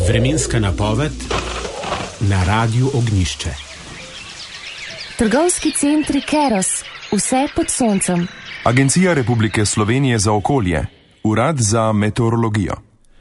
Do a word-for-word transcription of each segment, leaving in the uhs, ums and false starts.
Vremenska napoved na Radiu Ognjišče. Trgovski centri Keros, vse pod soncem. Agencija Republike Slovenije za okolje, Urad za meteorologijo.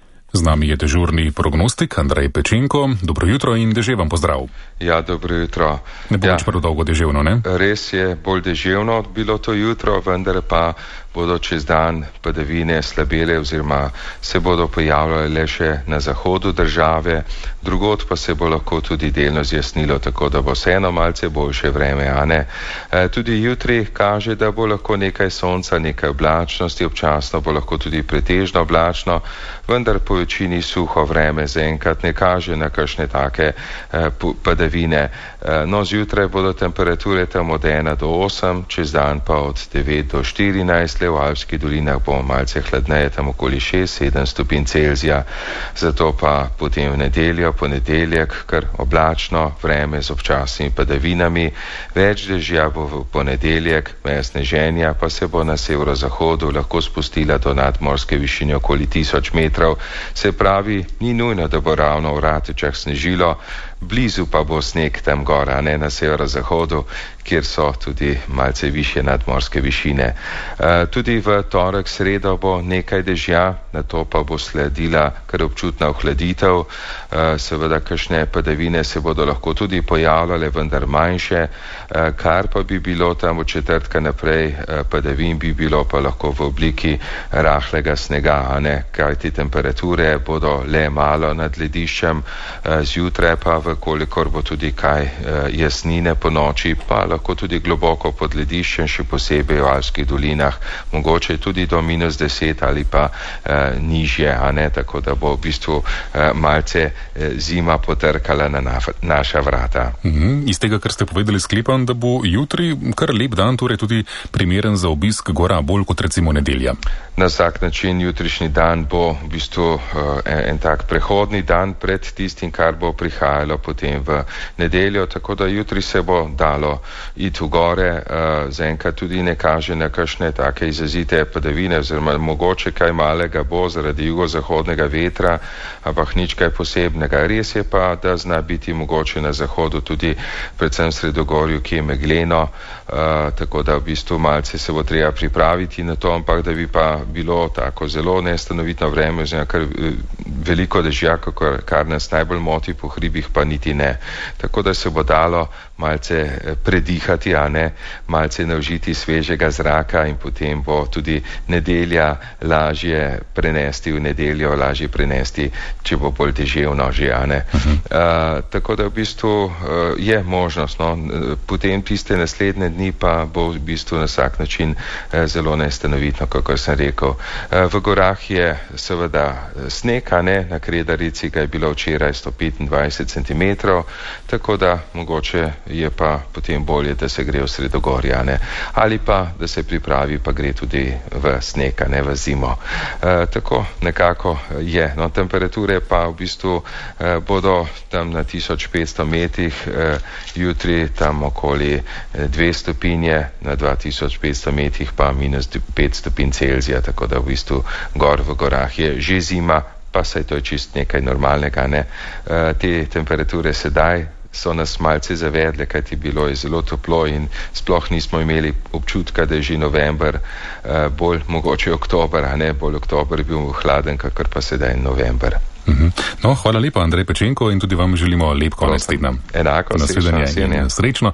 Z nami je dežurni prognostik Andrej Pečenko. Dobro jutro in deževen pozdrav. Ja, dobro jutro. Ne bo ja. več prav dolgo deževno, ne? Res je bolj deževno bilo to jutro, vendar pa bodo čez dan padavine slabele oziroma se bodo pojavljale le še na zahodu države, drugod pa se bo lahko tudi delno zjasnilo, tako da bo vseeno malce boljše vreme, a ne? E, tudi jutri kaže, da bo lahko nekaj sonca, nekaj oblačnosti, občasno bo lahko tudi pretežno oblačno, vendar po večini suho vreme zaenkrat ne kaže na kakšne take eh, padavine. Eh, no, zjutraj bodo temperature tam od ena do osem, čez dan pa od devet do štirinajst, le v Alpskih dolinah bo malce hladneje, tam okoli šest sedem stopinj Celzija. Zato pa potem v nedeljo, ponedeljek, kar oblačno vreme z občasnimi padavinami, več dežja bo v ponedeljek, meja sneženja pa se bo na severozahodu lahko spustila do nadmorske višine okoli tisoč metrov. Se pravi, ni nujno, da bo ravno v Ratečah snežilo, blizu pa bo sneg tam gora, ne na severozahodu, kjer so tudi malce više nadmorske višine. E, tudi v torek, sredo bo nekaj dežja, na to pa bo sledila kar občutna ohladitev. E, seveda, kakšne padavine se bodo lahko tudi pojavljale, vendar manjše, e, kar pa bi bilo tam od četrtka naprej, e, padavin bi bilo pa lahko v obliki rahlega snega, a ne, kajti temperature bodo le malo nad lediščem, e, zjutraj pa v kolikor bo tudi kaj e, jasnine po noči, pa lahko tudi globoko pod lediščem, še posebej v Alpskih dolinah, mogoče tudi do minus deset ali pa e, nižje, a ne, tako da bo v bistvu e, malce e, zima potrkala na na naša vrata. Mhm. Iz tega, kar ste povedali, sklepam, da bo jutri kar lep dan, torej tudi primeren za obisk gora, bolj kot recimo nedelja. Na vsak način jutrišnji dan bo v bistvu uh, en, en tak prehodni dan pred tistim, kar bo prihajalo potem v nedeljo, tako da jutri se bo dalo iti v gore, uh, zaenkrat tudi ne kaže na kakšne take izrazite padavine, oziroma mogoče kaj malega bo zaradi jugozahodnega vetra, ampak nič kaj posebnega. Res je pa, da zna biti mogoče na zahodu tudi predvsem v Sredogorju, ki je megleno, uh, tako da v bistvu malce se bo treba pripraviti na to, ampak da bi pa bilo tako zelo nestanovitno vreme, oziroma kar veliko dežja, kar nas najbolj moti po hribih, pa niti ne. Tako da se bo dalo malce predihati, a ne, malce naužiti svežega zraka in potem bo tudi nedelja lažje prenesti v nedeljo, lažje prenesti, če bo bolj deževno že, a ne. Uh-huh. Uh, tako da v bistvu uh, je možnost, no, potem tiste naslednje dni pa bo v bistvu na vsak način uh, zelo nestanovitno, kako sem rekel. Uh, v gorah je seveda sneg, a ne, na Kredarici ga je bilo včeraj sto petindvajset centimetrov, tako da mogoče je pa potem bolje, da se gre v Sredogorje, a ne, ali pa da se pripravi, pa gre tudi v sneg, a ne, v zimo. E, tako nekako je. No, temperature pa v bistvu e, bodo tam na tisoč petsto metrih, e, jutri tam okoli dve stopinje, na dva tisoč petsto metrih pa minus pet stopinj Celzija, tako da v bistvu gor v gorah je že zima, pa saj to je čist nekaj normalnega, ne. E, te temperature sedaj so nas malce zavedle, kajti bilo je zelo toplo in sploh nismo imeli občutka, da je že november, e, bolj mogoče oktober, a ne, bolj oktober je bil hladen, kakor pa sedaj november. Mhm. No, hvala lepa, Andrej Pečenko, in tudi vam želimo lep konec tedna. Enako, nasvidenje in srečno.